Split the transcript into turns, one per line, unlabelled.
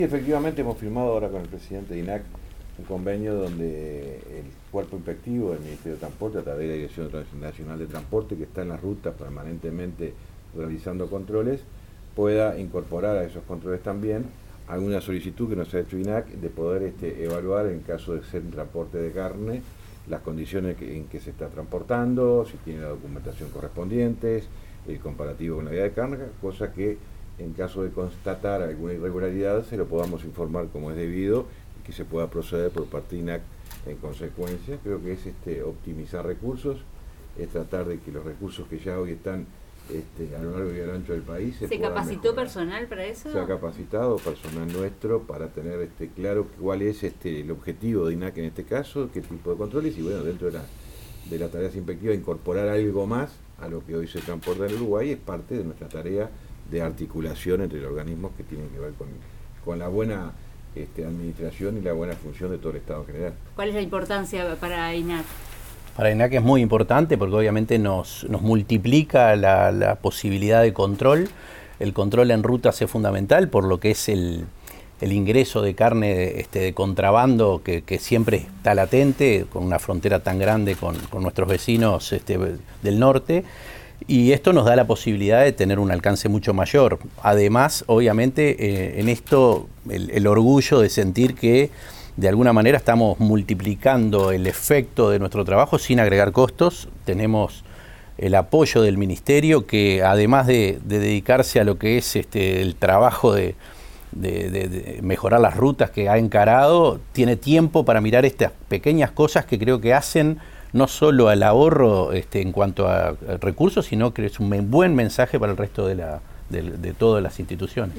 Efectivamente hemos firmado ahora con el presidente de INAC un convenio donde el cuerpo inspectivo del Ministerio de Transporte, a través de la Dirección Nacional de Transporte, que está en las rutas permanentemente realizando controles, pueda incorporar a esos controles también alguna solicitud que nos ha hecho INAC de poder evaluar, en caso de ser un transporte de carne, las condiciones en que se está transportando, si tiene la documentación correspondiente, el comparativo con la vía de carga, cosa que en caso de constatar alguna irregularidad se lo podamos informar como es debido y que se pueda proceder por parte de INAC en consecuencia. Creo que es optimizar recursos, es tratar de que los recursos que ya hoy están a lo largo y al ancho del país
¿Se capacitó mejorar. ¿Personal para eso?
Se ha capacitado personal nuestro para tener claro cuál es el objetivo de INAC en este caso, qué tipo de controles y bueno, dentro de la tarea inspectiva incorporar algo más a lo que hoy se transporta en Uruguay es parte de nuestra tarea de articulación entre los organismos que tienen que ver con la buena administración y la buena función de todo el Estado en general.
¿Cuál es la importancia para INAC?
Para INAC es muy importante porque obviamente nos multiplica la posibilidad de control. El control en rutas es fundamental por lo que es el ingreso de carne de contrabando que siempre está latente, con una frontera tan grande con nuestros vecinos del norte. Y esto nos da la posibilidad de tener un alcance mucho mayor. Además, obviamente, en esto el orgullo de sentir que de alguna manera estamos multiplicando el efecto de nuestro trabajo sin agregar costos. Tenemos el apoyo del Ministerio que además de dedicarse a lo que es el trabajo de mejorar las rutas que ha encarado, tiene tiempo para mirar estas pequeñas cosas que creo que hacen no solo al ahorro en cuanto a recursos, sino que es un buen mensaje para el resto de todas las instituciones.